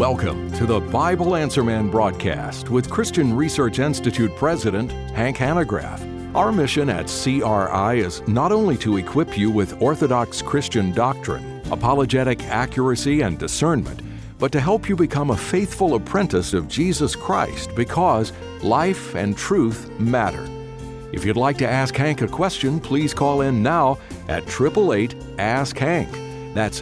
Welcome to the Bible Answer Man broadcast with Christian Research Institute President Hank Hanegraaff. Our mission at CRI is not only to equip you with orthodox Christian doctrine, apologetic accuracy, and discernment, but to help you become a faithful apprentice of Jesus Christ because life and truth matter. If you'd like to ask Hank a question, please call in now at 888-ASK-HANK. That's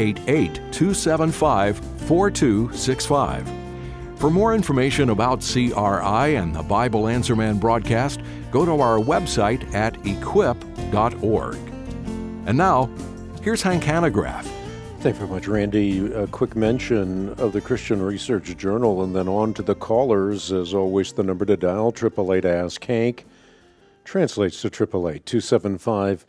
888-275-4265. For more information about CRI and the Bible Answer Man broadcast, go to our website at equip.org. And now, here's Hank Hanegraaff. Thank you very much, Randy. A quick mention of the Christian Research Journal, and then on to the callers. As always, the number to dial, 888-ASK-HANK, translates to 888-275-4265.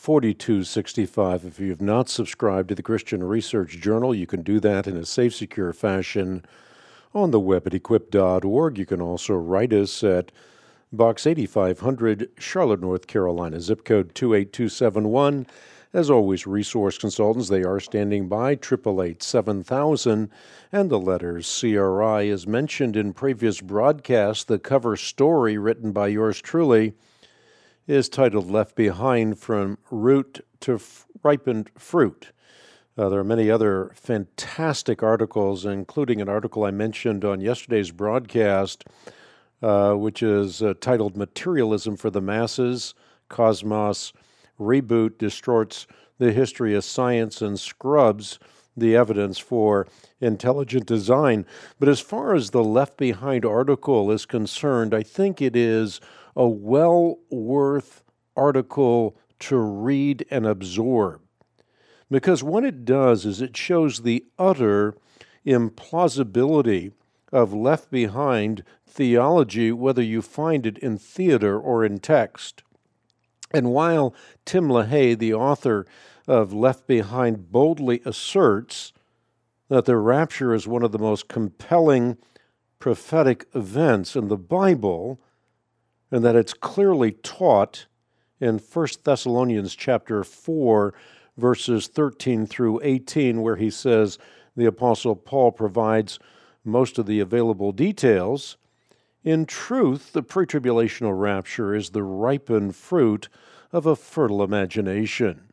If you have not subscribed to the Christian Research Journal, you can do that in a safe, secure fashion on the web at equip.org. You can also write us at Box 8500, Charlotte, North Carolina, zip code 28271. As always, resource consultants, they are standing by, 888-7000, and the letters CRI. As mentioned in previous broadcasts, the cover story written by yours truly is titled Left Behind from Root to Ripened Fruit. There are many other fantastic articles, including an article I mentioned on yesterday's broadcast, which is titled Materialism for the Masses, Cosmos Reboot Distorts the History of Science and Scrubs the Evidence for Intelligent Design. But as far as the Left Behind article is concerned, I think it is a well worth article to read and absorb. Because what it does is it shows the utter implausibility of Left Behind theology, whether you find it in theater or in text. And while Tim LaHaye, the author of Left Behind, boldly asserts that the rapture is one of the most compelling prophetic events in the Bible, and that it's clearly taught in 1 Thessalonians chapter 4, verses 13 through 18, where he says the Apostle Paul provides most of the available details. In truth, the pre-tribulational rapture is the ripened fruit of a fertile imagination.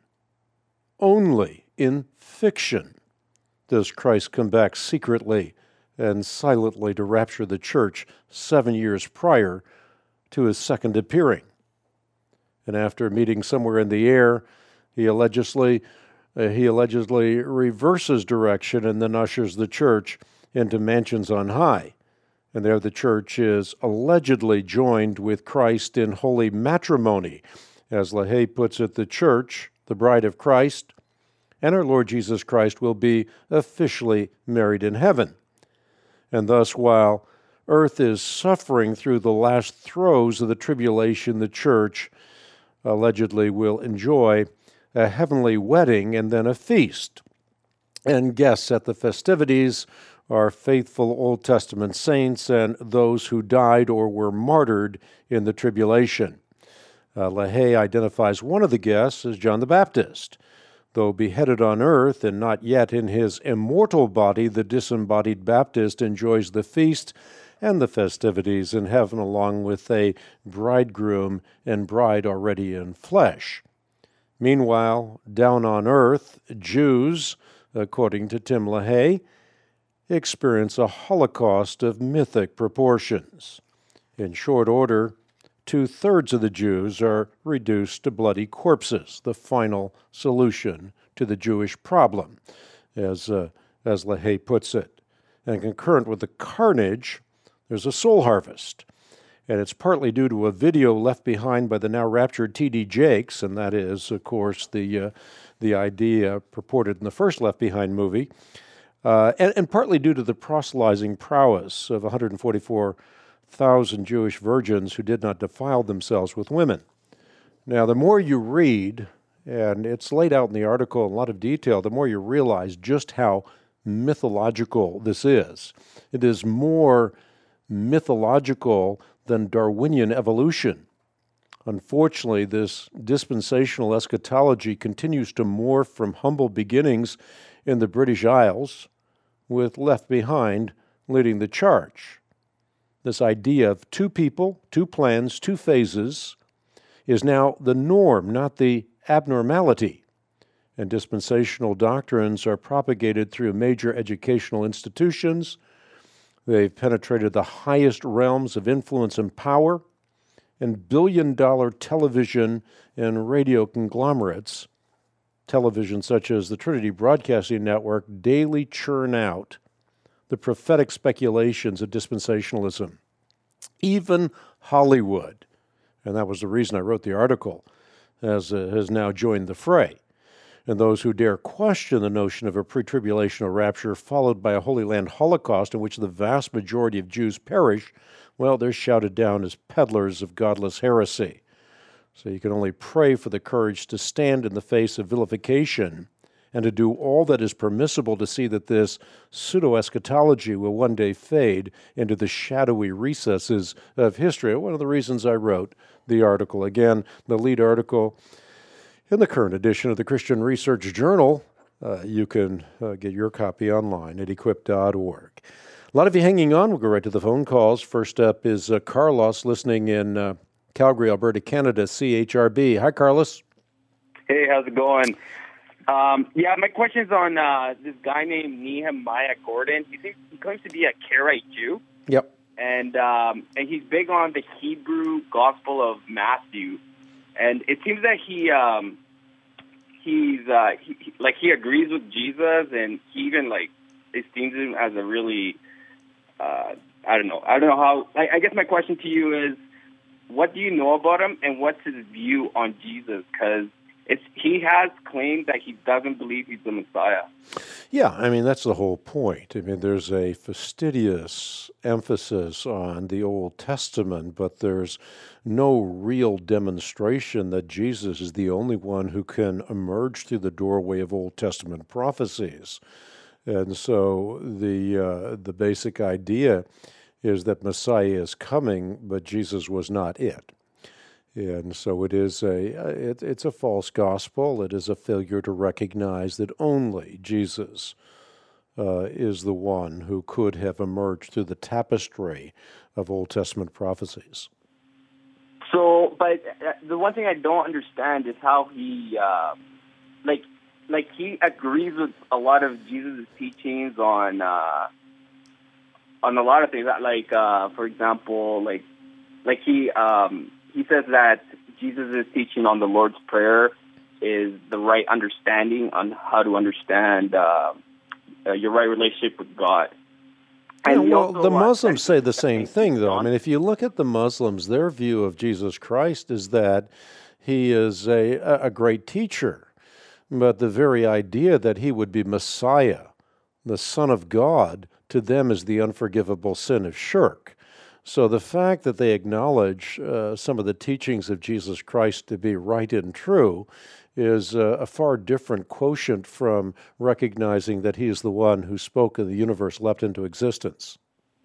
Only in fiction does Christ come back secretly and silently to rapture the church 7 years prior to his second appearing. And after meeting somewhere in the air, he allegedly reverses direction and then ushers the church into mansions on high. And there the church is allegedly joined with Christ in holy matrimony. As LaHaye puts it, the church, the bride of Christ, and our Lord Jesus Christ will be officially married in heaven. And thus, while earth is suffering through the last throes of the tribulation, the church allegedly will enjoy a heavenly wedding and then a feast. And guests at the festivities are faithful Old Testament saints and those who died or were martyred in the tribulation. LaHaye identifies one of the guests as John the Baptist. Though beheaded on earth and not yet in his immortal body, the disembodied Baptist enjoys the feast and the festivities in heaven along with a bridegroom and bride already in flesh. Meanwhile, down on earth, Jews, according to Tim LaHaye, experience a holocaust of mythic proportions. In short order, 2/3 of the Jews are reduced to bloody corpses, the final solution to the Jewish problem, as LaHaye puts it. And concurrent with the carnage, there's a soul harvest. And it's partly due to a video left behind by the now raptured T.D. Jakes, and that is, of course, the idea purported in the first Left Behind movie, and partly due to the proselytizing prowess of 144,000 Jewish virgins who did not defile themselves with women. Now, the more you read, and it's laid out in the article in a lot of detail, the more you realize just how mythological this is. It is more mythological than Darwinian evolution. Unfortunately, this dispensational eschatology continues to morph from humble beginnings in the British Isles with Left Behind leading the charge. This idea of two people, two plans, two phases is now the norm, not the abnormality. And dispensational doctrines are propagated through major educational institutions. They've penetrated the highest realms of influence and power, and billion-dollar television and radio conglomerates, television such as the Trinity Broadcasting Network, daily churn out the prophetic speculations of dispensationalism. Even Hollywood, and that was the reason I wrote the article, has now joined the fray. And those who dare question the notion of a pre-tribulational rapture followed by a Holy Land Holocaust in which the vast majority of Jews perish, well, they're shouted down as peddlers of godless heresy. So you can only pray for the courage to stand in the face of vilification and to do all that is permissible to see that this pseudo-eschatology will one day fade into the shadowy recesses of history. One of the reasons I wrote the article. Again, the lead article in the current edition of the Christian Research Journal. You can get your copy online at equip.org. A lot of you hanging on. We'll go right to the phone calls. First up is Carlos, listening in Calgary, Alberta, Canada, CHRB. Hi, Carlos. Hey, how's it going? My question is on this guy named Nehemiah Gordon. He claims to be a Karaite Jew. Yep. And he's big on the Hebrew Gospel of Matthew. And it seems that he agrees with Jesus, and he even esteems him as a really I don't know how. I guess my question to you is, what do you know about him, and what's his view on Jesus? Because he has claimed that he doesn't believe he's the Messiah. Yeah, I mean, that's the whole point. I mean, there's a fastidious emphasis on the Old Testament, but there's no real demonstration that Jesus is the only one who can emerge through the doorway of Old Testament prophecies. And so the basic idea is that Messiah is coming, but Jesus was not it. And so it is it's a false gospel. It is a failure to recognize that only Jesus is the one who could have emerged through the tapestry of Old Testament prophecies. So, but the one thing I don't understand is how he, he agrees with a lot of Jesus' teachings on a lot of things. For example, he says that Jesus' teaching on the Lord's Prayer is the right understanding on how to understand your right relationship with God. And the Muslims say the same thing, though. I mean, if you look at the Muslims, their view of Jesus Christ is that he is a great teacher. But the very idea that he would be Messiah, the Son of God, to them is the unforgivable sin of shirk. So the fact that they acknowledge some of the teachings of Jesus Christ to be right and true is a far different quotient from recognizing that he is the one who spoke and the universe leapt into existence.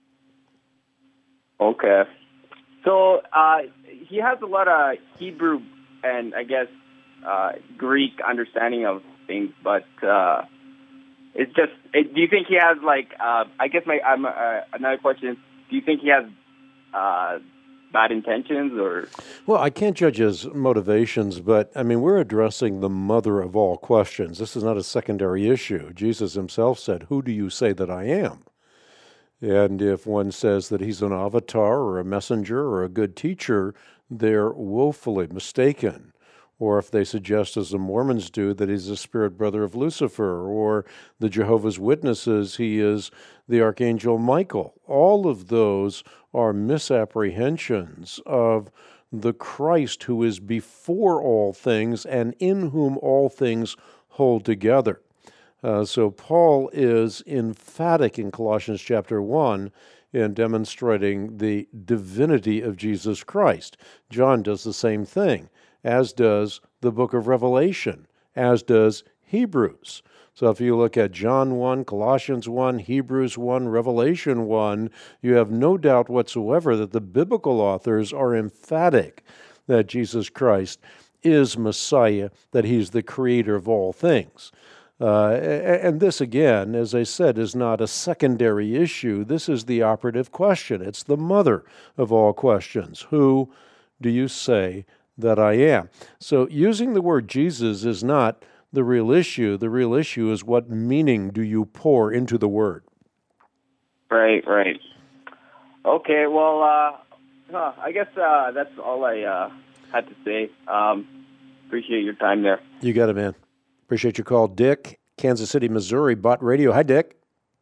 Okay. So he has a lot of Hebrew and, I guess, Greek understanding of things, but it's just, do you think he has, another question is, do you think he has bad intentions, or? Well, I can't judge his motivations, but I mean, we're addressing the mother of all questions. This is not a secondary issue. Jesus himself said, "Who do you say that I am?" And if one says that he's an avatar or a messenger or a good teacher, they're woefully mistaken. Or if they suggest, as the Mormons do, that he's the spirit brother of Lucifer, or the Jehovah's Witnesses, he is the Archangel Michael. All of those are misapprehensions of the Christ who is before all things and in whom all things hold together. So Paul is emphatic in Colossians chapter 1 in demonstrating the divinity of Jesus Christ. John does the same thing, as does the book of Revelation, as does Hebrews. So if you look at John 1, Colossians 1, Hebrews 1, Revelation 1, you have no doubt whatsoever that the biblical authors are emphatic that Jesus Christ is Messiah, that he's the creator of all things. And this, again, as I said, is not a secondary issue. This is the operative question. It's the mother of all questions. Who do you say that I am? So using the word Jesus is not the real issue. The real issue is what meaning do you pour into the word? Right. Okay, well, I guess that's all I had to say. Appreciate your time there. You got it, man. Appreciate your call. Dick, Kansas City, Missouri, Bott Radio. Hi, Dick.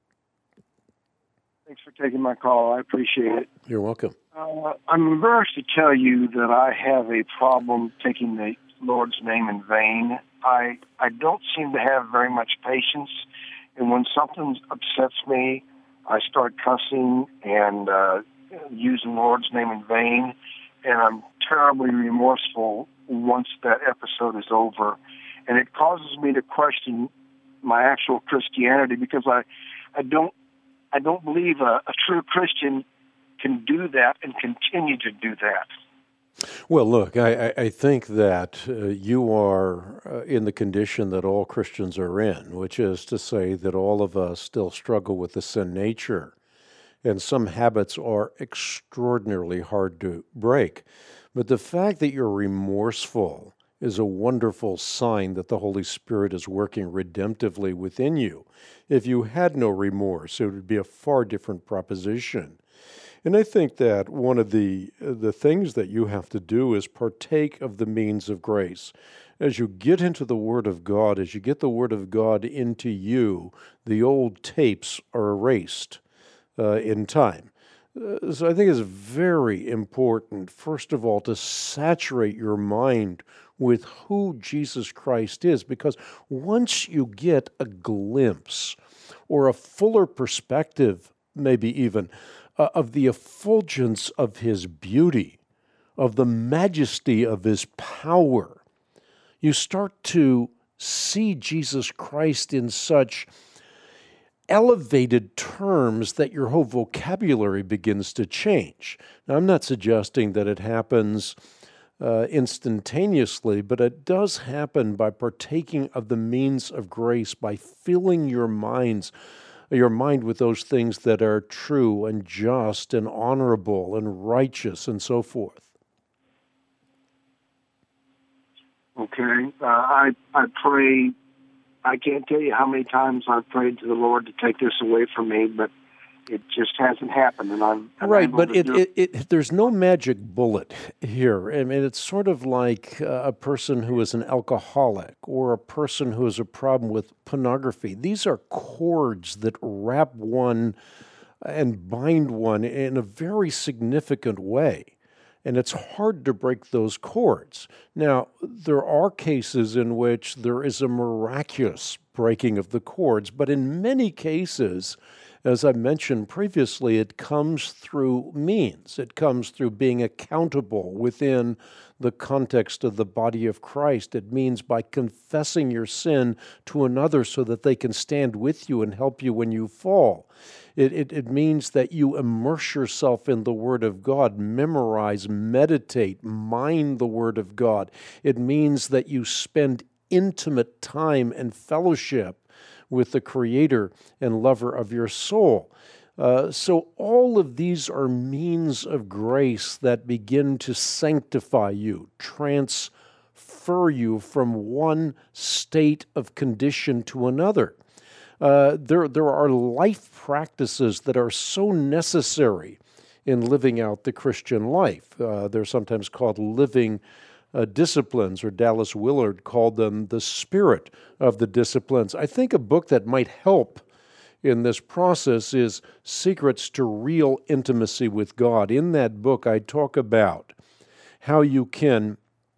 Thanks for taking my call. I appreciate it. You're welcome. I'm embarrassed to tell you that I have a problem taking the Lord's name in vain. I don't seem to have very much patience, and when something upsets me, I start cussing and using the Lord's name in vain, and I'm terribly remorseful once that episode is over. And it causes me to question my actual Christianity, because I don't believe a true Christian can do that and continue to do that. Well, look, I think that you are in the condition that all Christians are in, which is to say that all of us still struggle with the sin nature, and some habits are extraordinarily hard to break. But the fact that you're remorseful is a wonderful sign that the Holy Spirit is working redemptively within you. If you had no remorse, it would be a far different proposition. And I think that one of the things that you have to do is partake of the means of grace. As you get into the Word of God, as you get the Word of God into you, the old tapes are erased in time. So I think it's very important, first of all, to saturate your mind with who Jesus Christ is, because once you get a glimpse or a fuller perspective, maybe even, of the effulgence of His beauty, of the majesty of His power, you start to see Jesus Christ in such elevated terms that your whole vocabulary begins to change. Now, I'm not suggesting that it happens instantaneously, but it does happen by partaking of the means of grace, by filling your mind with those things that are true and just and honorable and righteous and so forth. Okay. I pray. I can't tell you how many times I've prayed to the Lord to take this away from me, but it just hasn't happened. And I'm right, but there's no magic bullet here. I mean, it's sort of like a person who is an alcoholic or a person who has a problem with pornography. These are cords that wrap one and bind one in a very significant way. And it's hard to break those cords. Now, there are cases in which there is a miraculous breaking of the cords, but in many cases, as I mentioned previously, it comes through means. It comes through being accountable within the context of the body of Christ. It means by confessing your sin to another so that they can stand with you and help you when you fall. It means that you immerse yourself in the Word of God, memorize, meditate, mind the Word of God. It means that you spend intimate time and fellowship with the Creator and lover of your soul. So all of these are means of grace that begin to sanctify you, transfer you from one state of condition to another. There are life practices that are so necessary in living out the Christian life. They're sometimes called living disciplines, or Dallas Willard called them the spirit of the disciplines. I think a book that might help in this process is Secrets to Real Intimacy with God. In that book, I talk about how you can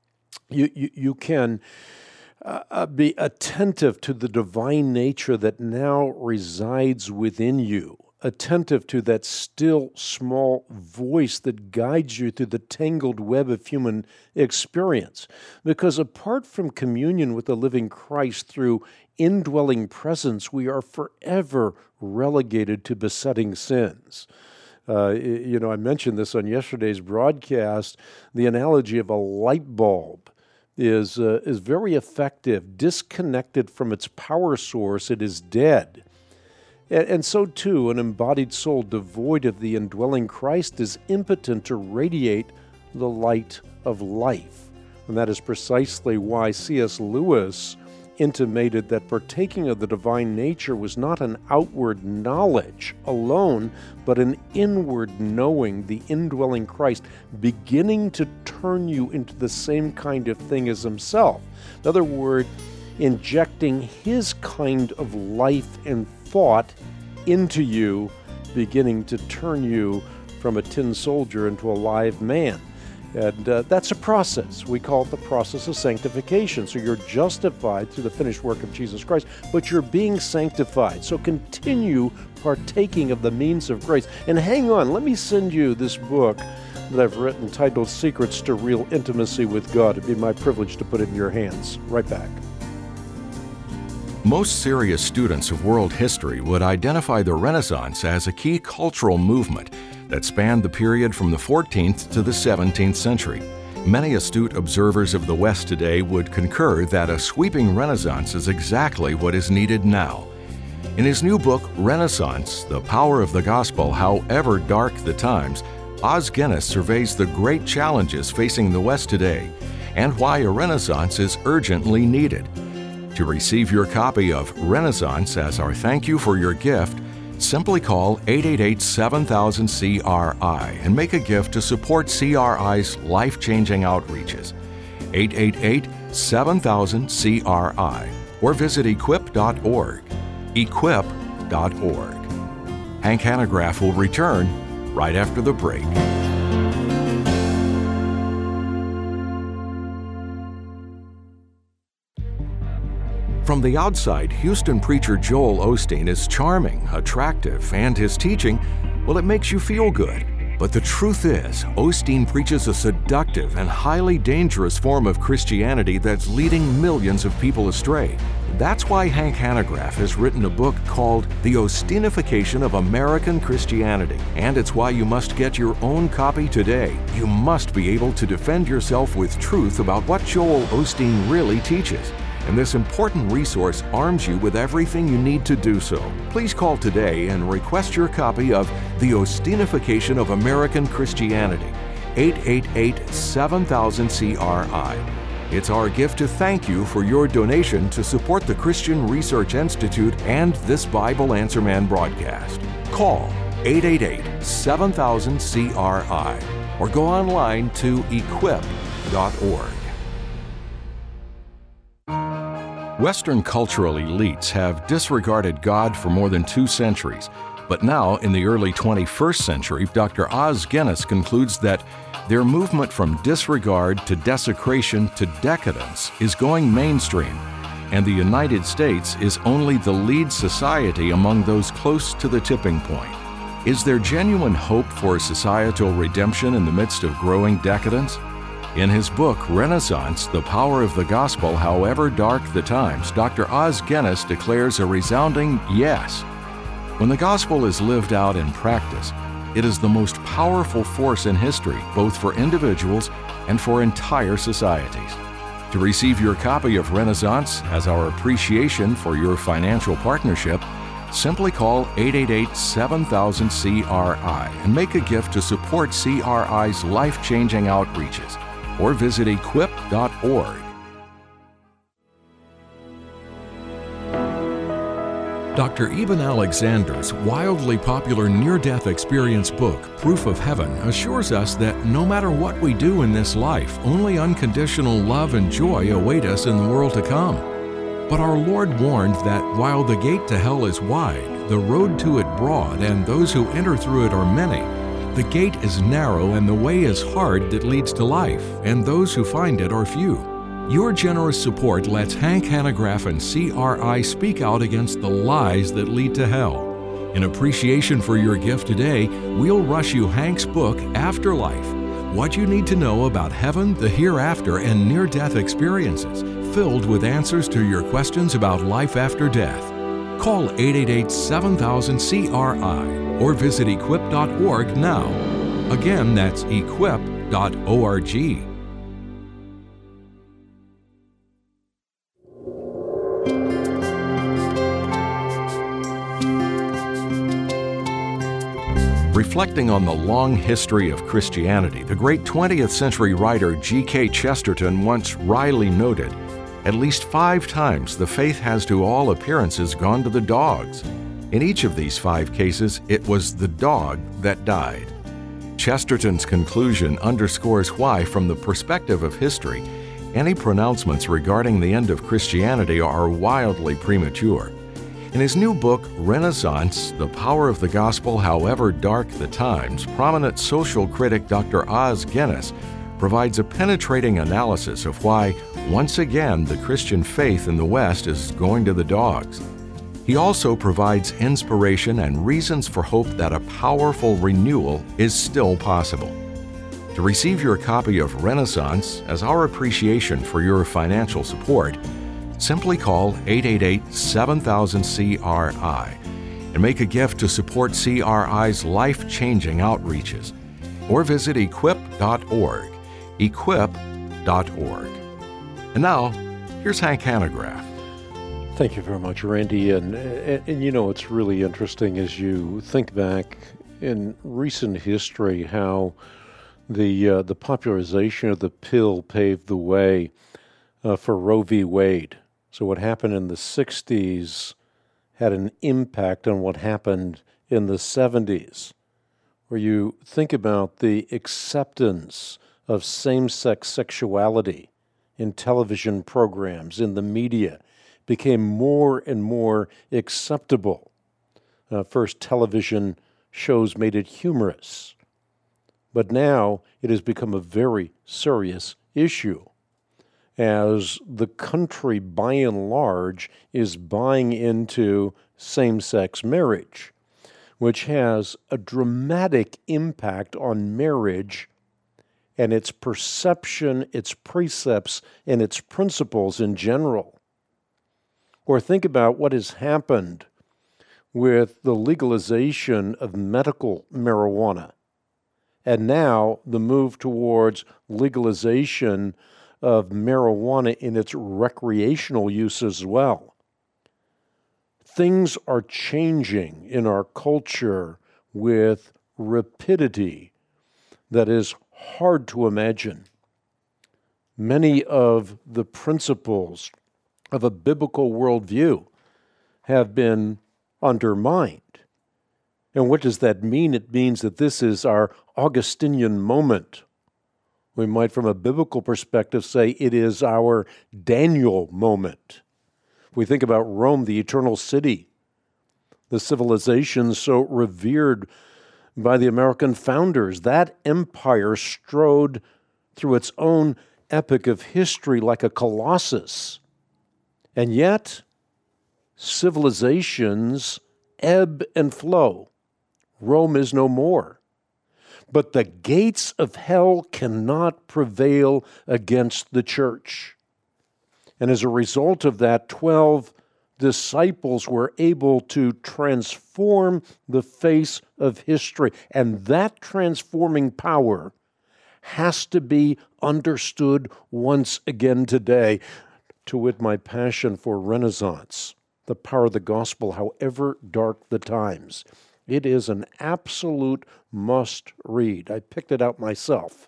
be attentive to the divine nature that now resides within you, attentive to that still small voice that guides you through the tangled web of human experience. Because apart from communion with the living Christ through indwelling presence, we are forever relegated to besetting sins. I mentioned this on yesterday's broadcast, the analogy of a light bulb is very effective. Disconnected from its power source, it is dead. And so too, an embodied soul devoid of the indwelling Christ is impotent to radiate the light of life. And that is precisely why C.S. Lewis intimated that partaking of the divine nature was not an outward knowledge alone, but an inward knowing the indwelling Christ, beginning to turn you into the same kind of thing as himself. In other words, injecting his kind of life and thought into you, beginning to turn you from a tin soldier into a live man. And that's a process. We call it the process of sanctification. So you're justified through the finished work of Jesus Christ, but you're being sanctified. So continue partaking of the means of grace. And hang on, let me send you this book that I've written titled Secrets to Real Intimacy with God. It'd be my privilege to put it in your hands. Right back. Most serious students of world history would identify the Renaissance as a key cultural movement that spanned the period from the 14th to the 17th century. Many astute observers of the West today would concur that a sweeping Renaissance is exactly what is needed now. In his new book, Renaissance, The Power of the Gospel, However Dark the Times, Os Guinness surveys the great challenges facing the West today and why a Renaissance is urgently needed. To receive your copy of Renaissance as our thank you for your gift, simply call 888-7000-CRI and make a gift to support CRI's life-changing outreaches. 888-7000-CRI or visit equip.org. Equip.org. Hank Hanegraaff will return right after the break. From the outside, Houston preacher Joel Osteen is charming, attractive, and his teaching, well, it makes you feel good. But the truth is, Osteen preaches a seductive and highly dangerous form of Christianity that's leading millions of people astray. That's why Hank Hanegraaff has written a book called The Osteenification of American Christianity. And it's why you must get your own copy today. You must be able to defend yourself with truth about what Joel Osteen really teaches. And this important resource arms you with everything you need to do so. Please call today and request your copy of The Osteenification of American Christianity, 888-7000-CRI. It's our gift to thank you for your donation to support the Christian Research Institute and this Bible Answer Man broadcast. Call 888-7000-CRI or go online to equip.org. Western cultural elites have disregarded God for more than 2 centuries, but now, in the early 21st century, Dr. Os Guinness concludes that their movement from disregard to desecration to decadence is going mainstream, and the United States is only the lead society among those close to the tipping point. Is there genuine hope for societal redemption in the midst of growing decadence? In his book, Renaissance, The Power of the Gospel, However Dark the Times, Dr. Os Guinness declares a resounding yes. When the gospel is lived out in practice, it is the most powerful force in history, both for individuals and for entire societies. To receive your copy of Renaissance as our appreciation for your financial partnership, simply call 888-7000-CRI and make a gift to support CRI's life-changing outreaches, or visit equip.org. Dr. Eben Alexander's wildly popular near-death experience book, Proof of Heaven, assures us that no matter what we do in this life, only unconditional love and joy await us in the world to come. But our Lord warned that while the gate to hell is wide, the road to it broad, and those who enter through it are many, the gate is narrow and the way is hard that leads to life, and those who find it are few. Your generous support lets Hank Hanegraaff and CRI speak out against the lies that lead to hell. In appreciation for your gift today, we'll rush you Hank's book, Afterlife: What You Need to Know About Heaven, the Hereafter, and Near-Death Experiences, filled with answers to your questions about life after death. Call 888-7000-CRI or visit equip.org now. Again, that's equip.org. reflecting on the long history of Christianity, the great 20th century writer G.K. Chesterton once wryly noted, "At least 5 times the faith has to all appearances gone to the dogs. In each of these 5 cases, it was the dog that died." Chesterton's conclusion underscores why, from the perspective of history, any pronouncements regarding the end of Christianity are wildly premature. In his new book, Renaissance: The Power of the Gospel However Dark the Times, prominent social critic Dr. Os Guinness provides a penetrating analysis of why, once again, the Christian faith in the West is going to the dogs. He also provides inspiration and reasons for hope that a powerful renewal is still possible. To receive your copy of Renaissance as our appreciation for your financial support, simply call 888-7000-CRI and make a gift to support CRI's life-changing outreaches, or visit equip.org, equip.org. And now, here's Hank Hanegraaff. Thank you very much, Randy. And you know, it's really interesting as you think back in recent history how the popularization of the pill paved the way for Roe v. Wade. So what happened in the 60s had an impact on what happened in the 70s, where you think about the acceptance of same-sex sexuality in television programs, in the media, became more and more acceptable. First, television shows made it humorous, but now it has become a very serious issue, as the country, by and large, is buying into same-sex marriage, which has a dramatic impact on marriage and its perception, its precepts, and its principles in general. Or think about what has happened with the legalization of medical marijuana, and now the move towards legalization of marijuana in its recreational use as well. Things are changing in our culture with rapidity that is hard to imagine. Many of the principles of a biblical worldview have been undermined. And what does that mean? It means that this is our Augustinian moment. We might, from a biblical perspective, say it is our Daniel moment. We think about Rome, the eternal city, the civilization so revered by the American founders. That empire strode through its own epic of history like a colossus. And yet, civilizations ebb and flow. Rome is no more. But the gates of hell cannot prevail against the church. And as a result of that, 12 disciples were able to transform the face of history. And that transforming power has to be understood once again today. To wit, my passion for Renaissance, the power of the gospel, however dark the times. It is an absolute must-read. I picked it out myself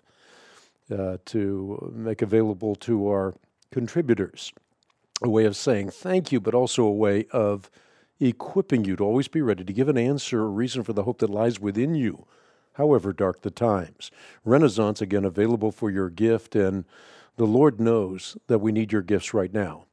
to make available to our contributors. A way of saying thank you, but also a way of equipping you to always be ready to give an answer, a reason for the hope that lies within you, however dark the times. Renaissance, again, available for your gift, and the Lord knows that we need your gifts right now.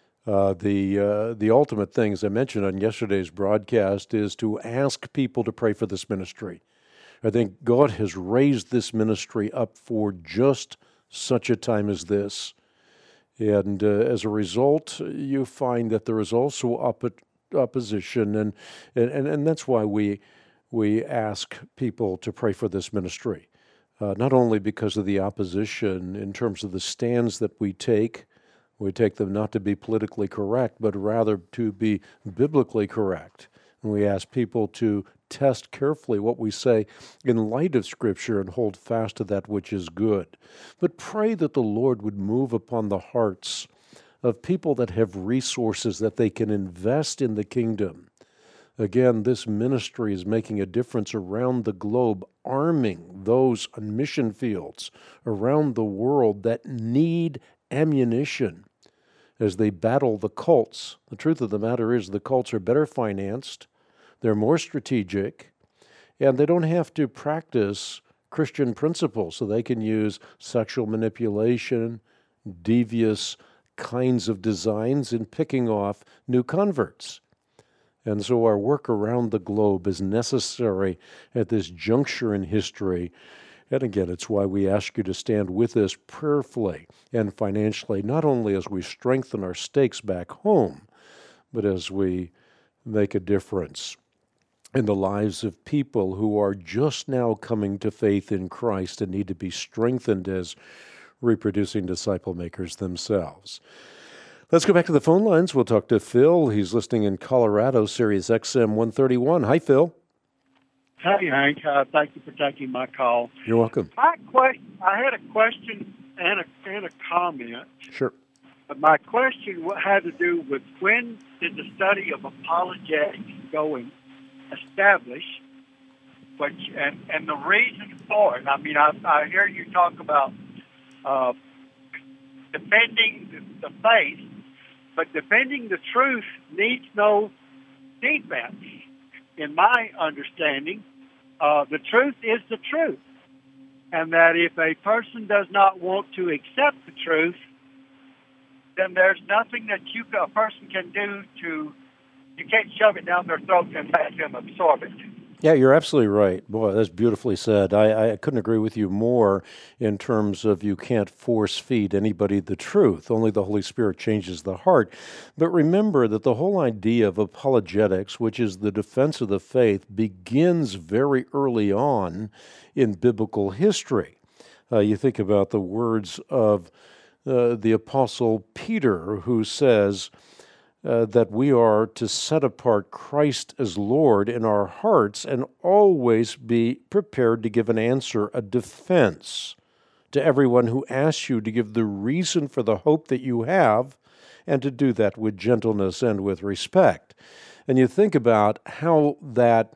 The ultimate thing, as I mentioned on yesterday's broadcast, is to ask people to pray for this ministry. I think God has raised this ministry up for just such a time as this. And as a result, you find that there is also opposition, and that's why we ask people to pray for this ministry. Not only because of the opposition in terms of the stands that we take them not to be politically correct, but rather to be biblically correct. And we ask people to test carefully what we say in light of Scripture and hold fast to that which is good. But pray that the Lord would move upon the hearts of people that have resources that they can invest in the kingdom, Again, this ministry is making a difference around the globe, arming those on mission fields around the world that need ammunition as they battle the cults. The truth of the matter is the cults are better financed, they're more strategic, and they don't have to practice Christian principles, so they can use sexual manipulation, devious kinds of designs in picking off new converts. And so our work around the globe is necessary at this juncture in history. And again, it's why we ask you to stand with us prayerfully and financially, not only as we strengthen our stakes back home, but as we make a difference in the lives of people who are just now coming to faith in Christ and need to be strengthened as reproducing disciple makers themselves. Let's go back to the phone lines. We'll talk to Phil. He's listening in Colorado, Sirius XM 131. Hi, Phil. Hey, Hank. Thank you for taking my call. You're welcome. I had a question and a comment. Sure. But my question had to do with when did the study of apologetics go and establish, and the reason for it. I mean, I hear you talk about defending the faith, but defending the truth needs no defense. In my understanding, the truth is the truth. And that if a person does not want to accept the truth, then there's nothing that a person can do you can't shove it down their throat and make them absorb it. Yeah, you're absolutely right. Boy, that's beautifully said. I couldn't agree with you more in terms of you can't force feed anybody the truth. Only the Holy Spirit changes the heart. But remember that the whole idea of apologetics, which is the defense of the faith, begins very early on in biblical history. You think about the words of the Apostle Peter, who says that we are to set apart Christ as Lord in our hearts and always be prepared to give an answer, a defense to everyone who asks you to give the reason for the hope that you have, and to do that with gentleness and with respect. And you think about how that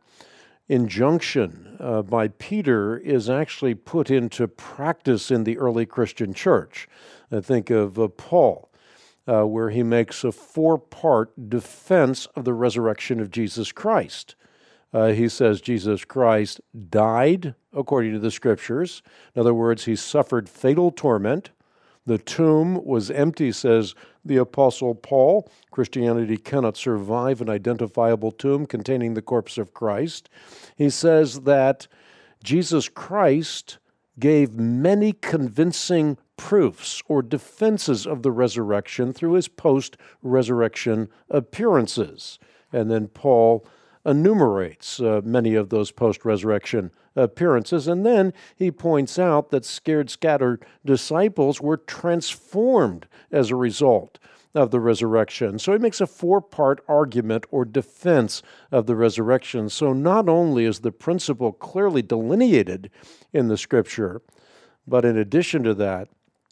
injunction by Peter is actually put into practice in the early Christian church. I think of Paul, where he makes a 4-part defense of the resurrection of Jesus Christ. He says Jesus Christ died according to the Scriptures. In other words, he suffered fatal torment. The tomb was empty, says the Apostle Paul. Christianity cannot survive an identifiable tomb containing the corpse of Christ. He says that Jesus Christ gave many convincing proofs or defenses of the resurrection through his post-resurrection appearances. And then Paul enumerates many of those post-resurrection appearances. And then he points out that scared, scattered disciples were transformed as a result of the resurrection. So he makes a 4-part argument or defense of the resurrection. So not only is the principle clearly delineated in the Scripture, but in addition to that,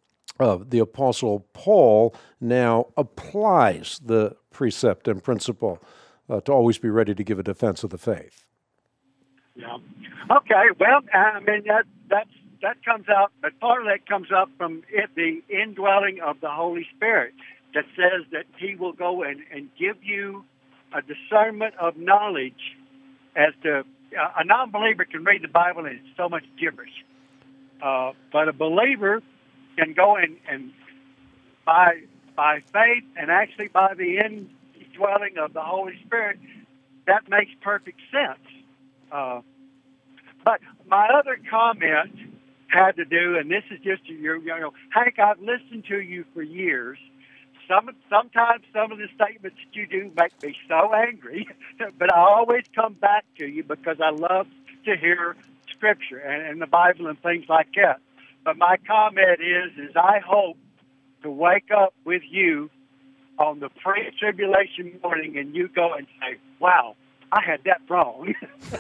the Apostle Paul now applies the precept and principle to always be ready to give a defense of the faith. Yeah. Okay. Well, I mean that comes out, but part of that comes up from the indwelling of the Holy Spirit, that says that he will go and give you a discernment of knowledge as to a non-believer can read the Bible and it's so much gibberish. But a believer can go and by faith and actually by the indwelling of the Holy Spirit, that makes perfect sense. But my other comment had to do, and this is just Hank, I've listened to you for years. Sometimes some of the statements that you do make me so angry, but I always come back to you because I love to hear Scripture and the Bible and things like that. But my comment is I hope to wake up with you on the pre-tribulation morning and you go and say, wow, I had that wrong.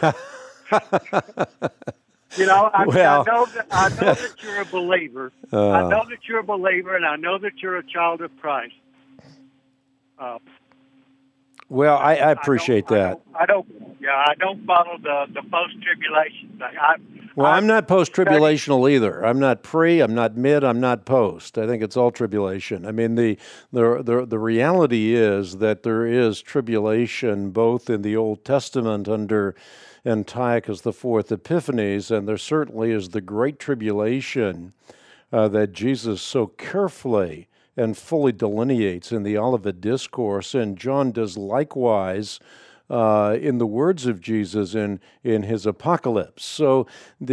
I know that you're a believer. I know that you're a believer, and I know that you're a child of Christ. Well, I appreciate that. I don't follow the post-tribulation thing. I'm not post-tribulational either. I'm not pre, I'm not mid, I'm not post. I think it's all tribulation. I mean, the reality is that there is tribulation both in the Old Testament under Antiochus IV Epiphanes, and there certainly is the Great Tribulation that Jesus so carefully and fully delineates in the Olivet Discourse, and John does likewise in the words of Jesus in his Apocalypse. So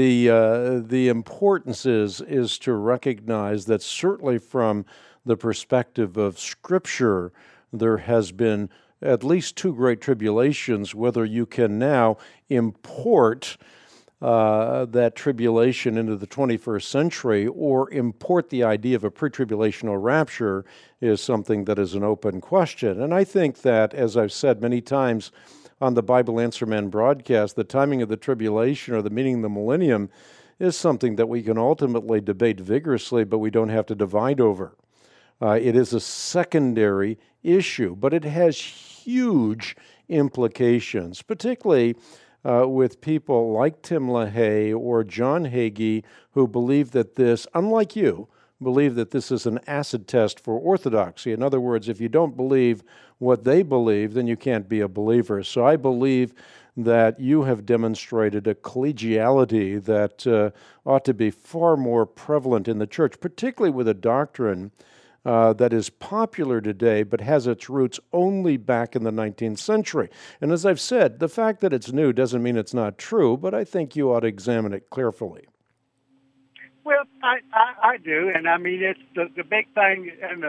the importance is to recognize that certainly from the perspective of Scripture, there has been at least two great tribulations. Whether you can now import that tribulation into the 21st century or import the idea of a pre-tribulational rapture is something that is an open question. And I think that, as I've said many times on the Bible Answer Man broadcast, the timing of the tribulation or the meaning of the millennium is something that we can ultimately debate vigorously, but we don't have to divide over. It is a secondary issue, but it has huge implications, particularly with people like Tim LaHaye or John Hagee, who believe that this, unlike you, believe that this is an acid test for orthodoxy. In other words, if you don't believe what they believe, then you can't be a believer. So I believe that you have demonstrated a collegiality that ought to be far more prevalent in the church, particularly with a doctrine that is popular today but has its roots only back in the 19th century. And as I've said, the fact that it's new doesn't mean it's not true, but I think you ought to examine it carefully. Well, I do, and I mean, it's the big thing, and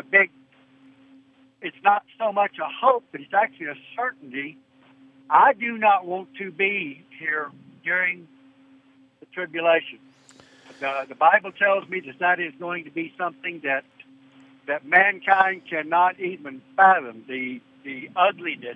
it's not so much a hope, but it's actually a certainty. I do not want to be here during the tribulation. The Bible tells me that is going to be something that mankind cannot even fathom. The ugliness,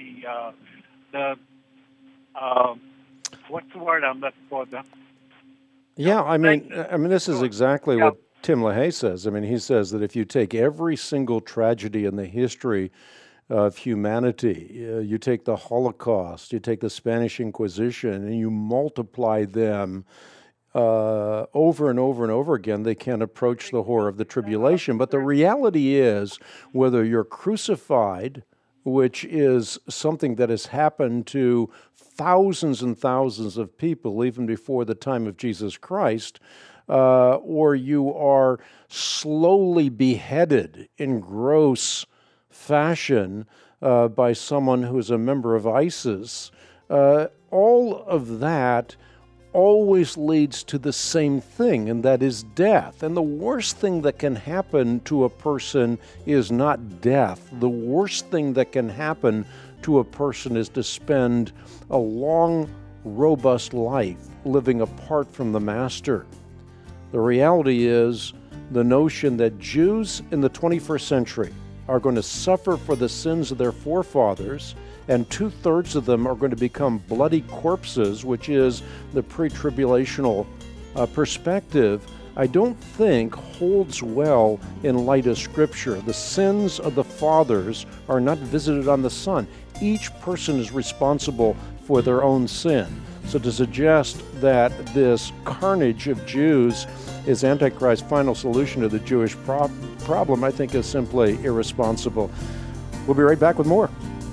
what's the word I'm looking for? I mean, this is exactly what Tim LaHaye says. I mean, he says that if you take every single tragedy in the history of humanity, you take the Holocaust, you take the Spanish Inquisition, and you multiply them over and over and over again, they can't approach the horror of the tribulation. But the reality is, whether you're crucified, which is something that has happened to thousands and thousands of people even before the time of Jesus Christ, or you are slowly beheaded in gross fashion by someone who is a member of ISIS, all of that always leads to the same thing, and that is death. And the worst thing that can happen to a person is not death. The worst thing that can happen to a person is to spend a long, robust life living apart from the Master. The reality is the notion that Jews in the 21st century are going to suffer for the sins of their forefathers, and 2/3 of them are going to become bloody corpses, which is the pre-tribulational perspective, I don't think holds well in light of Scripture. The sins of the fathers are not visited on the Son. Each person is responsible for their own sin. So to suggest that this carnage of Jews is Antichrist's final solution to the Jewish problem, I think is simply irresponsible. We'll be right back with more.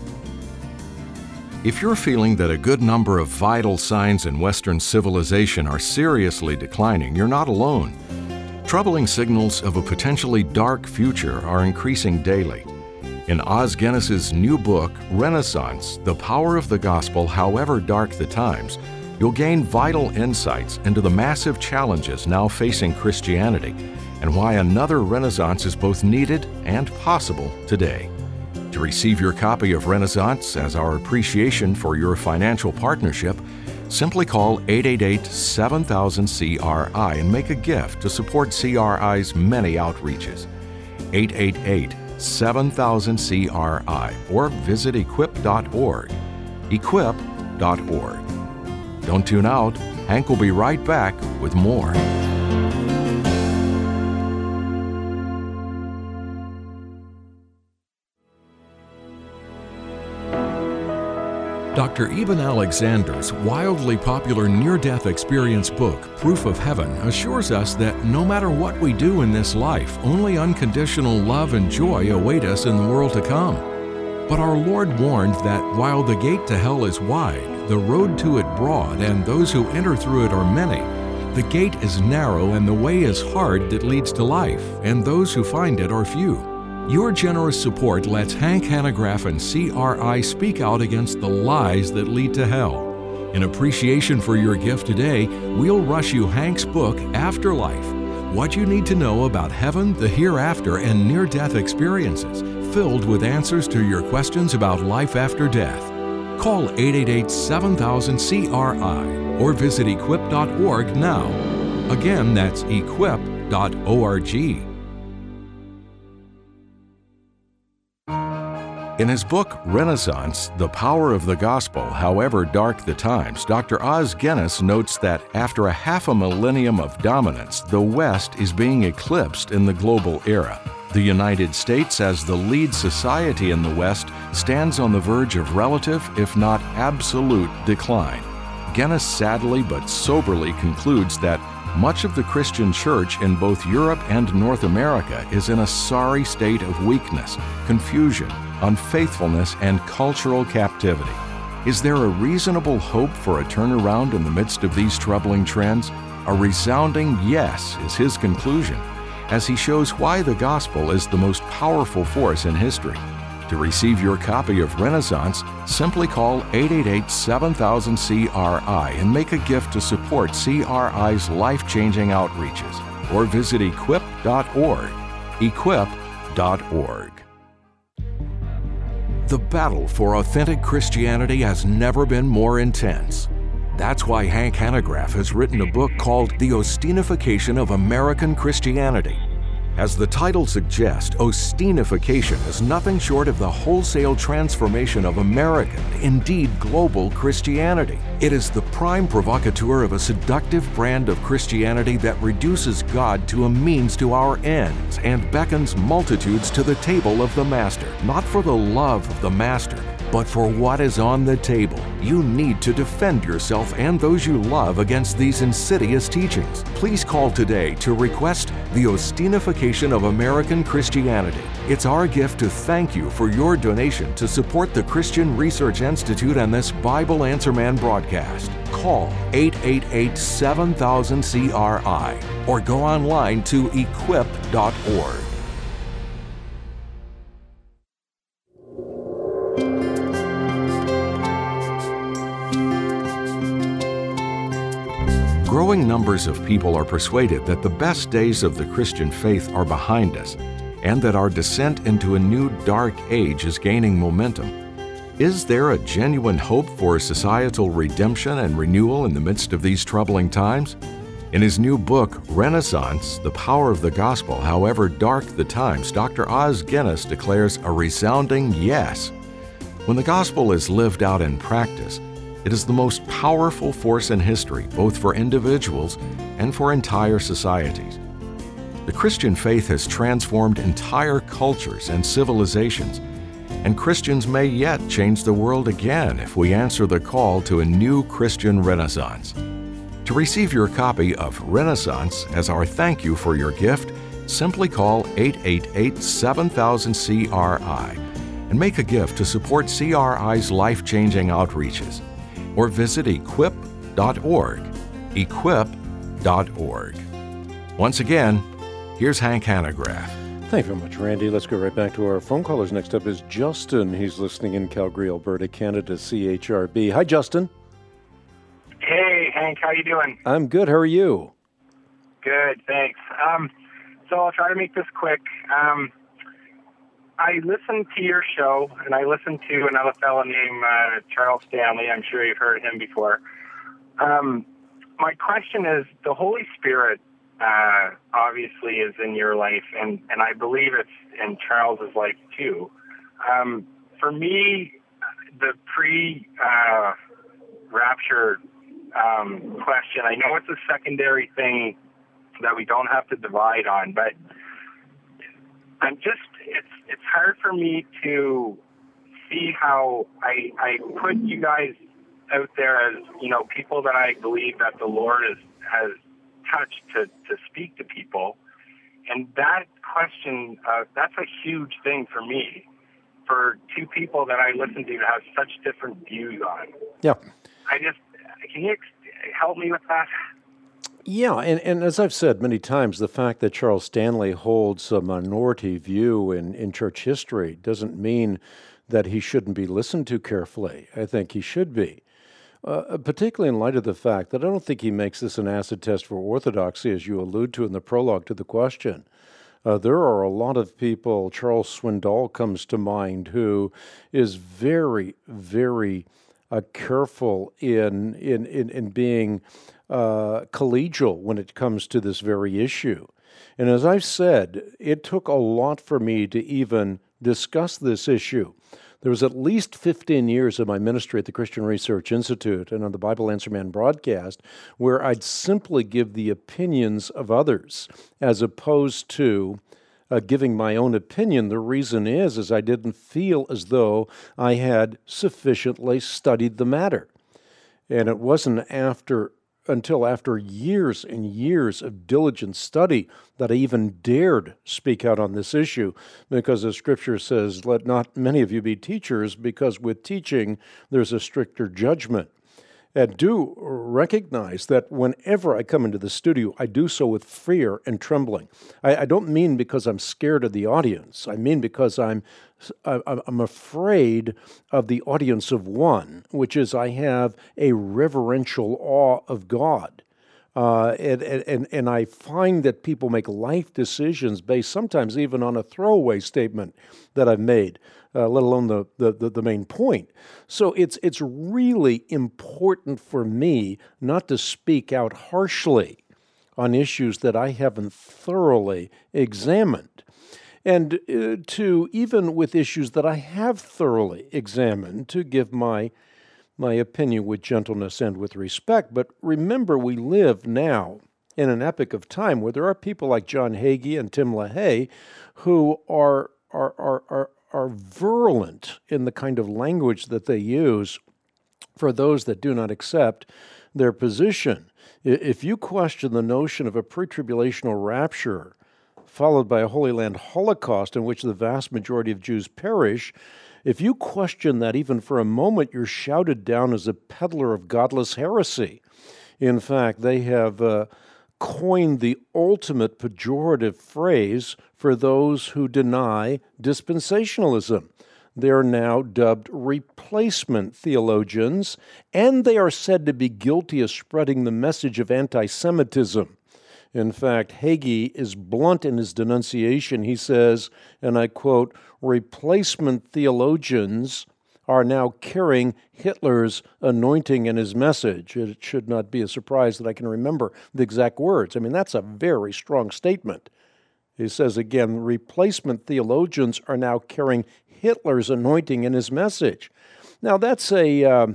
If you're feeling that a good number of vital signs in Western civilization are seriously declining, you're not alone. Troubling signals of a potentially dark future are increasing daily. In Os Guinness's new book, Renaissance, The Power of the Gospel However Dark the Times, you'll gain vital insights into the massive challenges now facing Christianity and why another Renaissance is both needed and possible today. To receive your copy of Renaissance as our appreciation for your financial partnership, simply call 888-7000-CRI and make a gift to support CRI's many outreaches. 888-7000-CRI or visit equip.org. Equip.org. Don't tune out. Hank will be right back with more. Dr. Eben Alexander's wildly popular near-death experience book, Proof of Heaven, assures us that no matter what we do in this life, only unconditional love and joy await us in the world to come. But our Lord warned that while the gate to hell is wide, the road to it broad, and those who enter through it are many, the gate is narrow and the way is hard that leads to life, and those who find it are few. Your generous support lets Hank Hanegraaff and CRI speak out against the lies that lead to hell. In appreciation for your gift today, we'll rush you Hank's book, Afterlife: What You Need to Know About Heaven, the Hereafter, and Near-Death Experiences, filled with answers to your questions about life after death. Call 888-7000-CRI or visit equip.org now. Again, that's equip.org. In his book, Renaissance, The Power of the Gospel, However Dark the Times, Dr. Os Guinness notes that after a half a millennium of dominance, the West is being eclipsed in the global era. The United States, as the lead society in the West, stands on the verge of relative, if not absolute, decline. Guinness sadly but soberly concludes that much of the Christian church in both Europe and North America is in a sorry state of weakness, confusion, unfaithfulness, and cultural captivity. Is there a reasonable hope for a turnaround in the midst of these troubling trends? A resounding yes is his conclusion, as he shows why the gospel is the most powerful force in history. To receive your copy of Renaissance, simply call 888-7000-CRI and make a gift to support CRI's life-changing outreaches, or visit equip.org. Equip.org. The battle for authentic Christianity has never been more intense. That's why Hank Hanegraaff has written a book called The Ostinification of American Christianity. As the title suggests, Ostinification is nothing short of the wholesale transformation of American, indeed global, Christianity. It is the prime provocateur of a seductive brand of Christianity that reduces God to a means to our ends and beckons multitudes to the table of the Master, not for the love of the Master, but for what is on the table. You need to defend yourself and those you love against these insidious teachings. Please call today to request The Ostinification of American Christianity. It's our gift to thank you for your donation to support the Christian Research Institute and this Bible Answer Man broadcast. Call 888-7000-CRI or go online to equip.org. Growing numbers of people are persuaded that the best days of the Christian faith are behind us and that our descent into a new dark age is gaining momentum. Is there a genuine hope for societal redemption and renewal in the midst of these troubling times? In his new book, Renaissance, The Power of the Gospel, However Dark the Times, Dr. Os Guinness declares a resounding yes. When the gospel is lived out in practice, it is the most powerful force in history, both for individuals and for entire societies. The Christian faith has transformed entire cultures and civilizations, and Christians may yet change the world again if we answer the call to a new Christian renaissance. To receive your copy of Renaissance as our thank you for your gift, simply call 888-7000-CRI and make a gift to support CRI's life-changing outreaches, or visit equip.org. Equip.org. Once again, here's Hank Hanegraaff. Thank you very much, Randy. Let's go right back to our phone callers. Next up is Justin. He's listening in Calgary, Alberta, Canada, CHRB. Hi, Justin. Hey, Hank. How you doing? I'm good. How are you? Good, thanks. So I'll try to make this quick. I listened to your show, and I listened to another fellow named Charles Stanley. I'm sure you've heard him before. My question is, the Holy Spirit obviously is in your life, and I believe it's in Charles's life too. For me, the pre-rapture question, I know it's a secondary thing that we don't have to divide on, but it's hard for me to see how I put you guys out there as, people that I believe that the Lord has touched to speak to people. And that question, that's a huge thing for me, for two people that I listen to have such different views on. Yeah. Can you help me with that? Yeah, and as I've said many times, the fact that Charles Stanley holds a minority view in church history doesn't mean that he shouldn't be listened to carefully. I think he should be, particularly in light of the fact that I don't think he makes this an acid test for orthodoxy, as you allude to in the prologue to the question. There are a lot of people, Charles Swindoll comes to mind, who is very, very careful in being collegial when it comes to this very issue. And as I've said, it took a lot for me to even discuss this issue. There was at least 15 years of my ministry at the Christian Research Institute and on the Bible Answer Man broadcast where I'd simply give the opinions of others as opposed to giving my own opinion. The reason is I didn't feel as though I had sufficiently studied the matter. And it wasn't until after years and years of diligent study that I even dared speak out on this issue, because the Scripture says, let not many of you be teachers, because with teaching there's a stricter judgment. And do recognize that whenever I come into the studio, I do so with fear and trembling. I don't mean because I'm scared of the audience. I mean because I'm afraid of the audience of one, which is I have a reverential awe of God. And I find that people make life decisions based sometimes even on a throwaway statement that I've made, let alone the main point. So it's really important for me not to speak out harshly on issues that I haven't thoroughly examined. And to, even with issues that I have thoroughly examined, to give my opinion with gentleness and with respect. But remember, we live now in an epoch of time where there are people like John Hagee and Tim LaHaye who are virulent in the kind of language that they use for those that do not accept their position. If you question the notion of a pre-tribulational rapture followed by a Holy Land Holocaust in which the vast majority of Jews perish, if you question that even for a moment, you're shouted down as a peddler of godless heresy. In fact, they have coined the ultimate pejorative phrase for those who deny dispensationalism. They're now dubbed replacement theologians, and they are said to be guilty of spreading the message of anti-Semitism. In fact, Hagee is blunt in his denunciation. He says, and I quote, replacement theologians are now carrying Hitler's anointing in his message. It should not be a surprise that I can remember the exact words. I mean, that's a very strong statement. He says again, replacement theologians are now carrying Hitler's anointing in his message. Now, that's a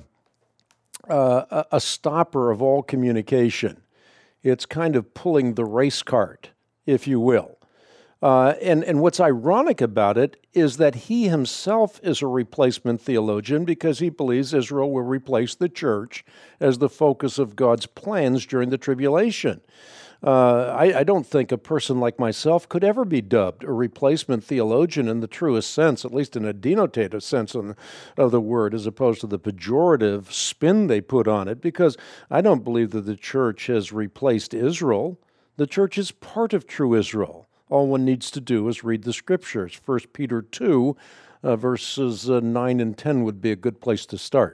stopper of all communication. It's kind of pulling the race cart, if you will. And what's ironic about it is that he himself is a replacement theologian because he believes Israel will replace the church as the focus of God's plans during the tribulation. I don't think a person like myself could ever be dubbed a replacement theologian in the truest sense, at least in a denotative sense of the word, as opposed to the pejorative spin they put on it, because I don't believe that the church has replaced Israel. The church is part of true Israel. All one needs to do is read the Scriptures. 1 Peter 2, verses 9 and 10 would be a good place to start.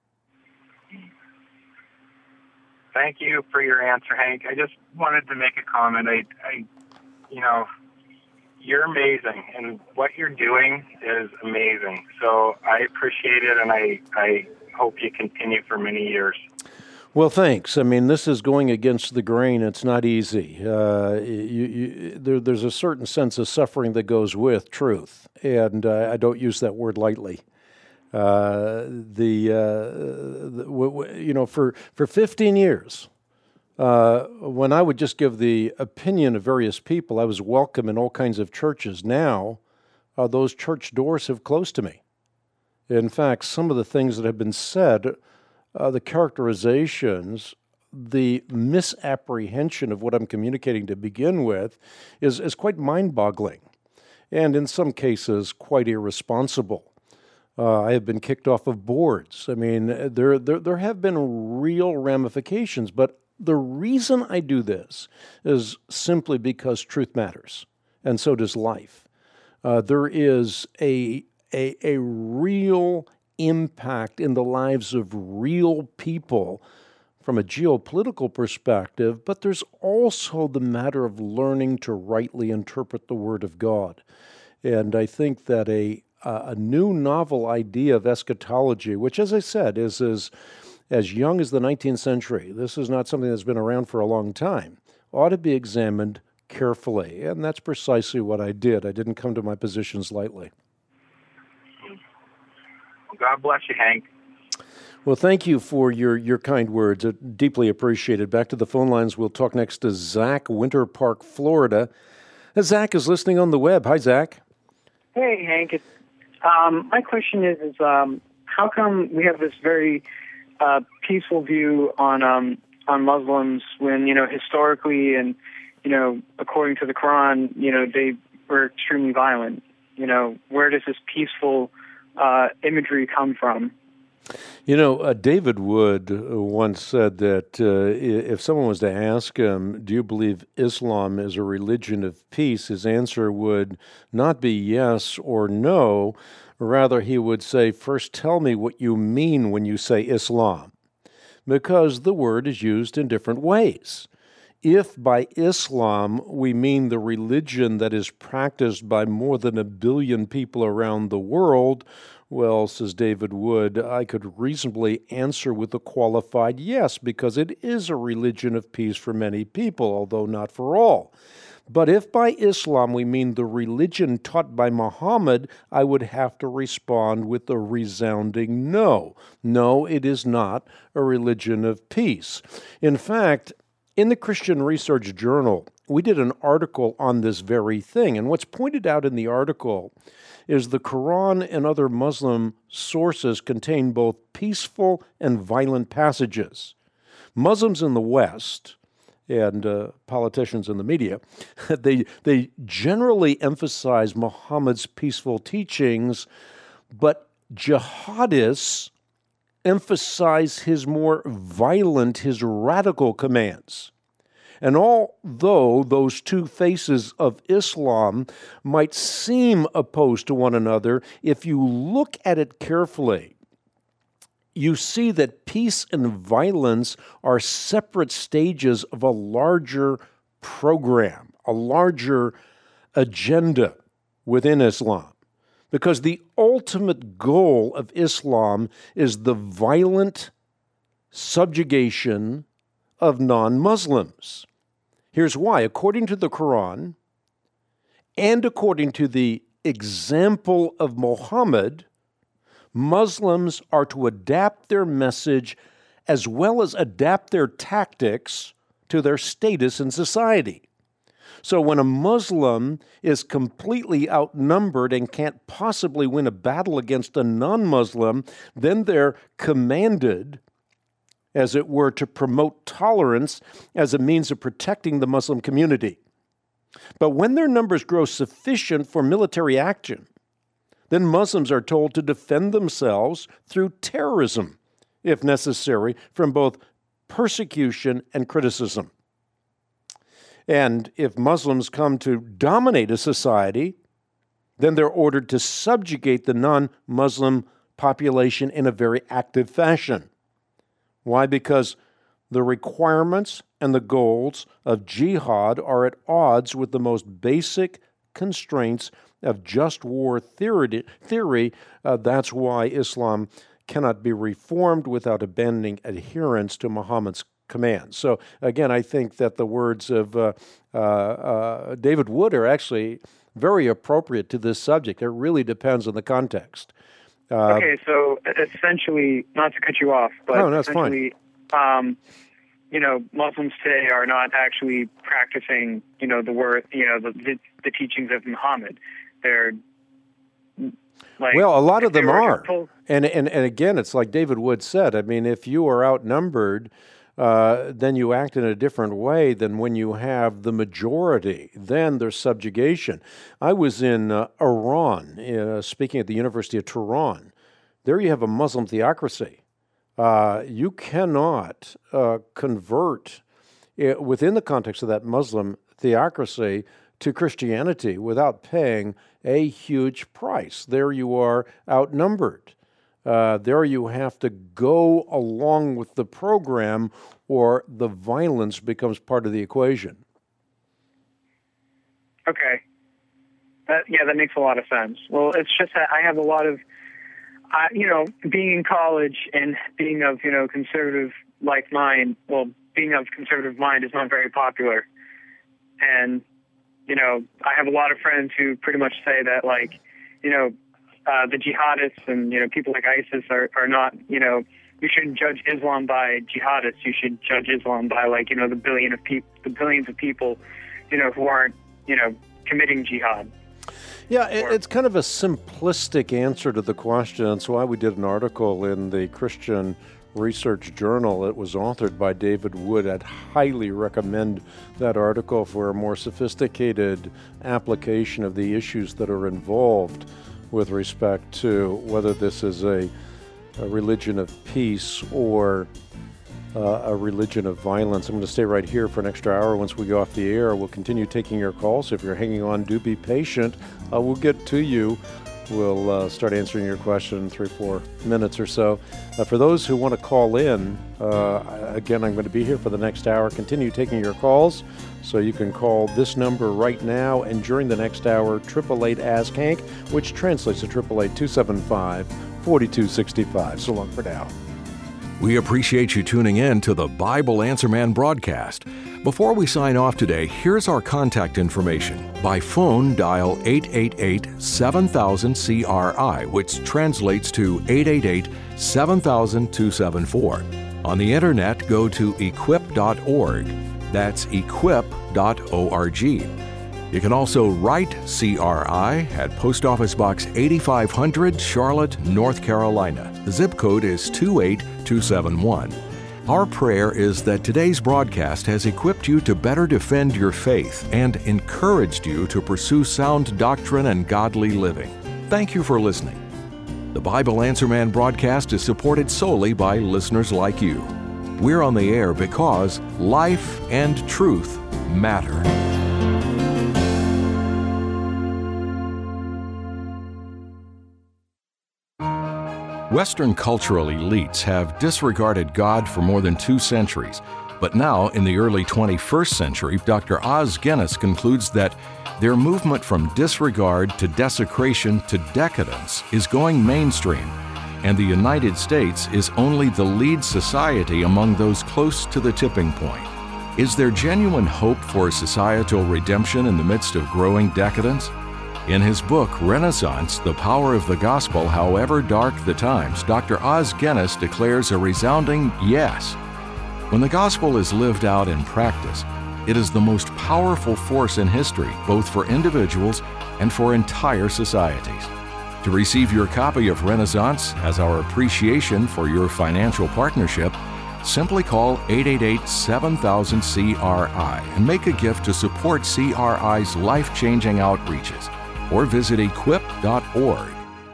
Thank you for your answer, Hank. I just wanted to make a comment. You're amazing, and what you're doing is amazing. So I appreciate it, and I hope you continue for many years. Well, thanks. I mean, this is going against the grain. It's not easy. There's a certain sense of suffering that goes with truth, and I don't use that word lightly. For 15 years, when I would just give the opinion of various people, I was welcome in all kinds of churches. Now, those church doors have closed to me. In fact, some of the things that have been said, the characterizations, the misapprehension of what I'm communicating to begin with is quite mind-boggling, and in some cases quite irresponsible. I have been kicked off of boards. I mean, there have been real ramifications, but the reason I do this is simply because truth matters, and so does life. There is a real impact in the lives of real people from a geopolitical perspective, but there's also the matter of learning to rightly interpret the Word of God. And I think that a new novel idea of eschatology, which, as I said, is as young as the 19th century, this is not something that's been around for a long time, ought to be examined carefully. And that's precisely what I did. I didn't come to my positions lightly. God bless you, Hank. Well, thank you for your kind words. Deeply appreciated. Back to the phone lines. We'll talk next to Zach, Winter Park, Florida. Zach is listening on the web. Hi, Zach. Hey, Hank. My question is how come we have this very peaceful view on Muslims when, historically and, according to the Quran, they were extremely violent? Where does this peaceful imagery come from? David Wood once said that if someone was to ask him, do you believe Islam is a religion of peace, his answer would not be yes or no. Rather, he would say, first tell me what you mean when you say Islam, because the word is used in different ways. If by Islam we mean the religion that is practiced by more than 1 billion people around the world, well, says David Wood, I could reasonably answer with a qualified yes, because it is a religion of peace for many people, although not for all. But if by Islam we mean the religion taught by Muhammad, I would have to respond with a resounding no. No, it is not a religion of peace. In fact, in the Christian Research Journal, we did an article on this very thing, and what's pointed out in the article is the Quran and other Muslim sources contain both peaceful and violent passages. Muslims in the West and politicians in the media, they generally emphasize Muhammad's peaceful teachings, but jihadists emphasize his more violent, his radical commands. And although those two faces of Islam might seem opposed to one another, if you look at it carefully, you see that peace and violence are separate stages of a larger program, a larger agenda within Islam. Because the ultimate goal of Islam is the violent subjugation of non-Muslims. Here's why. According to the Quran, and according to the example of Muhammad, Muslims are to adapt their message as well as adapt their tactics to their status in society. So when a Muslim is completely outnumbered and can't possibly win a battle against a non-Muslim, then they're commanded, as it were, to promote tolerance as a means of protecting the Muslim community. But when their numbers grow sufficient for military action, then Muslims are told to defend themselves through terrorism, if necessary, from both persecution and criticism. And if Muslims come to dominate a society, then they're ordered to subjugate the non-Muslim population in a very active fashion. Why? Because the requirements and the goals of jihad are at odds with the most basic constraints of just war theory. That's why Islam cannot be reformed without abandoning adherence to Muhammad's commands. So again, I think that the words of David Wood are actually very appropriate to this subject. It really depends on the context. Okay, so essentially, not to cut you off, but no, that's essentially, Muslims today are not actually practicing, the word, the teachings of Muhammad. They're Like, well, a lot of they them were are. told- And again, it's like David Wood said. I mean, if you are outnumbered, then you act in a different way than when you have the majority. Then there's subjugation. I was in Iran, speaking at the University of Tehran. There you have a Muslim theocracy. You cannot convert within the context of that Muslim theocracy to Christianity without paying a huge price. There you are outnumbered. There you have to go along with the program, or the violence becomes part of the equation. Okay. That makes a lot of sense. Well, it's just that I have a lot of, being in college and being of, conservative like mind, being of conservative mind is not very popular. And, I have a lot of friends who pretty much say that, the jihadists and, people like ISIS are not, you shouldn't judge Islam by jihadists. You should judge Islam by, the billions of people, who aren't, committing jihad. Yeah, it's kind of a simplistic answer to the question. That's why we did an article in the Christian Research Journal. It was authored by David Wood. I'd highly recommend that article for a more sophisticated application of the issues that are involved with respect to whether this is a religion of peace or a religion of violence. I'm going to stay right here for an extra hour. Once we go off the air, we'll continue taking your calls. If you're hanging on, do be patient. We'll get to you. We'll start answering your question in 3-4 minutes or so. For those who want to call in, again, I'm going to be here for the next hour. Continue taking your calls, so you can call this number right now, and during the next hour, 888-ASK-HANK, which translates to 888-275-4265. So long for now. We appreciate you tuning in to the Bible Answer Man broadcast. Before we sign off today, here's our contact information. By phone, dial 888-7000-CRI, which translates to 888-7000-274. On the internet, go to equip.org. That's equip.org. You can also write CRI at Post Office Box 8500, Charlotte, North Carolina. The zip code is 28271. Our prayer is that today's broadcast has equipped you to better defend your faith and encouraged you to pursue sound doctrine and godly living. Thank you for listening. The Bible Answer Man broadcast is supported solely by listeners like you. We're on the air because life and truth matter. Western cultural elites have disregarded God for more than 2 centuries, but now, in the early 21st century, Dr. Os Guinness concludes that their movement from disregard to desecration to decadence is going mainstream, and the United States is only the lead society among those close to the tipping point. Is there genuine hope for societal redemption in the midst of growing decadence? In his book, Renaissance, The Power of the Gospel, However Dark the Times, Dr. Os Guinness declares a resounding yes. When the gospel is lived out in practice, it is the most powerful force in history, both for individuals and for entire societies. To receive your copy of Renaissance as our appreciation for your financial partnership, simply call 888-7000-CRI and make a gift to support CRI's life-changing outreaches, or visit equip.org.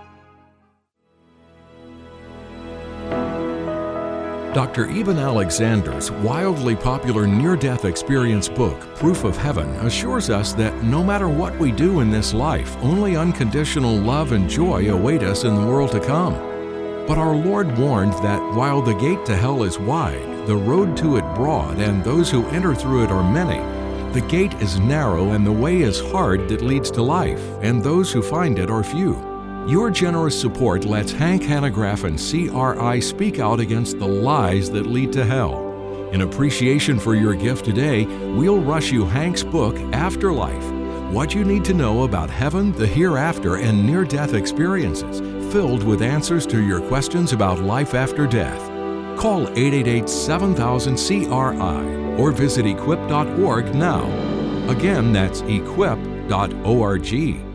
Dr. Eben Alexander's wildly popular near-death experience book, Proof of Heaven, assures us that no matter what we do in this life, only unconditional love and joy await us in the world to come. But our Lord warned that while the gate to hell is wide, the road to it broad, and those who enter through it are many, the gate is narrow and the way is hard that leads to life, and those who find it are few. Your generous support lets Hank Hanegraaff and CRI speak out against the lies that lead to hell. In appreciation for your gift today, we'll rush you Hank's book, Afterlife: What You Need to Know About Heaven, the Hereafter, and Near-Death Experiences, filled with answers to your questions about life after death. Call 888-7000-CRI or visit equip.org now. Again, that's equip.org.